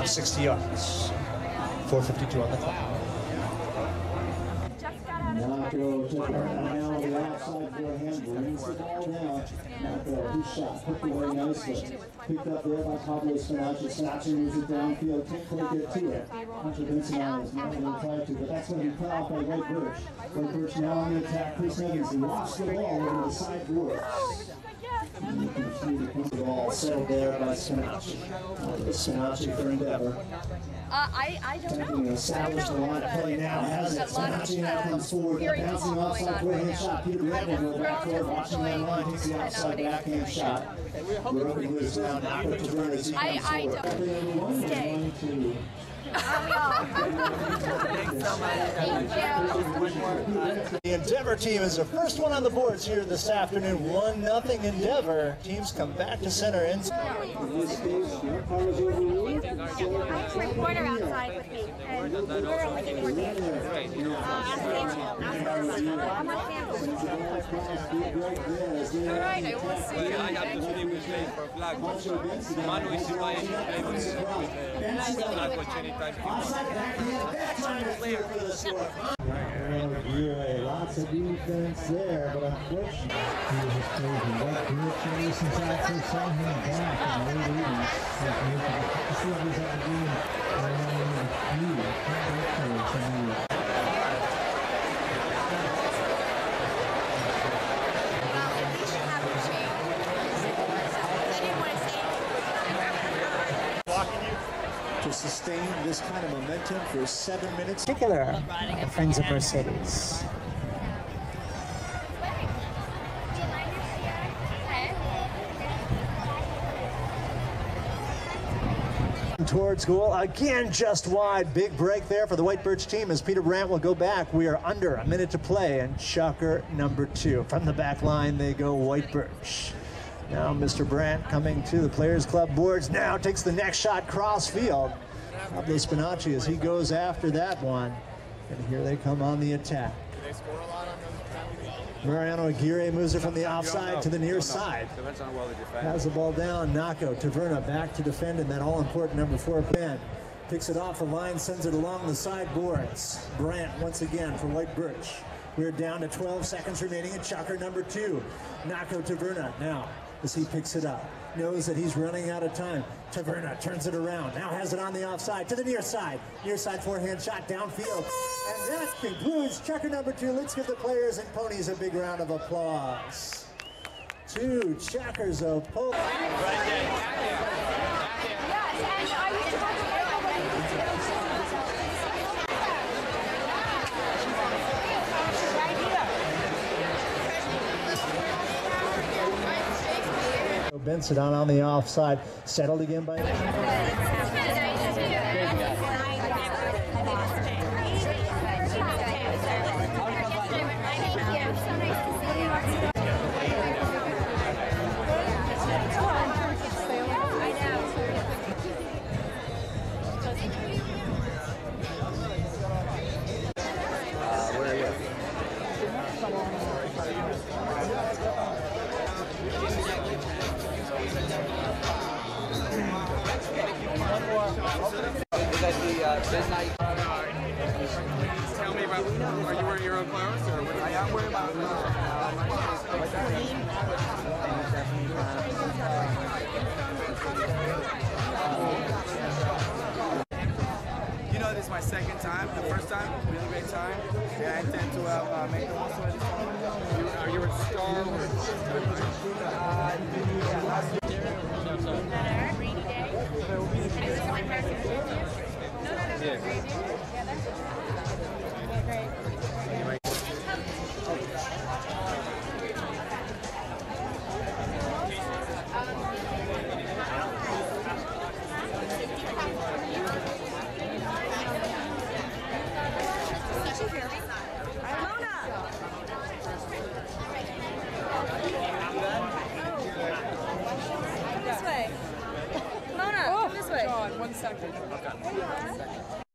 60 yards. 4:52 on the clock. Naco took her now on the outside forehand, brings the ball down. Naco, he shot, hooked away nicely. Picked up there by Pablo Spinaci. Spinaci moves it downfield, can't quite get to it. Hunter Vincent is not going to try to, but that's going to be cut off by White Birch. White Birch now on the attack. Chris Evans lost the ball over the sideboards. And you can see the ball settled there by Spinaci. Spinaci for Endeavor. I don't know. Established the line of play now, has it. Spinaci now comes forward, bouncing offside forehand shot. Peter Grant will go back forward, watching that line, takes the outside backhand shot. We're open loose now, Naco to Vernon as he comes forward. Stay. Thanks so much. The Endeavor team is the first one on the boards here this afternoon. 1-0 Endeavor. Teams come back to center. I have a reporter outside with me, and we're only getting more games. I'm not family. All right, I want to see you. I have to speak with me for a flag. Manu is in my Lots of defense there, but unfortunately, he was crazy. That good chase inside to send him back and late 80s. The facilities of the game to sustain this kind of momentum for 7 minutes. In particular, friends of Mercedes. Towards goal again, just wide. Big break there for the White Birch team as Peter Brandt will go back. We are under a minute to play, and shocker number 2 from the back line. They go White Birch. Now Mr. Brandt coming to the Players Club boards. Now takes the next shot cross field. Pablo Spinaci as he goes after that one, and here they come on the attack. Mariano Aguirre moves it from the offside to the near side. Has the ball down. Naco, Taverna back to defend, and that all-important number 4 pen. Picks it off the line, sends it along the sideboards. Brandt once again for White Birch. We're down to 12 seconds remaining in shocker number 2. Naco Taverna now as he picks it up. Knows that he's running out of time. Taverna turns it around. Now has it on the offside to the near side. Near side forehand shot downfield. And that concludes checker number 2. Let's give the players and ponies a big round of applause. 2 checkers of ponies. Benson on the offside, settled again by... Where are you? Midnight. Tell me about, are you wearing your own clothes? Or what? I am wearing my own clothes. You know, this is my second time. The first time, really great time. And I intend to make the most of it. Are you a Star Wars? This way. Mona, come this way. John, 1 second. Okay.